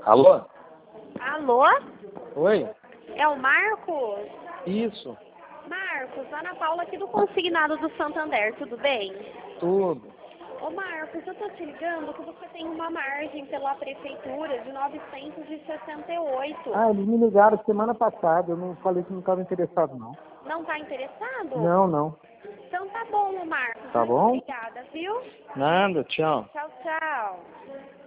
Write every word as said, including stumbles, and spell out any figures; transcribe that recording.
Alô? Alô? Oi? É o Marcos? Isso, Marcos, Ana Paula aqui do Consignado do Santander, tudo bem? tudo. Ô Marcos, eu tô te ligando que você tem uma margem pela prefeitura de novecentos e sessenta e oito. Ah, eles me ligaram semana passada, eu não falei que não estava interessado, não. Não tá interessado? Não, não. Então tá bom, Marcos. Tá Muito bom? obrigada, viu? Nada, tchau. Tchau, tchau.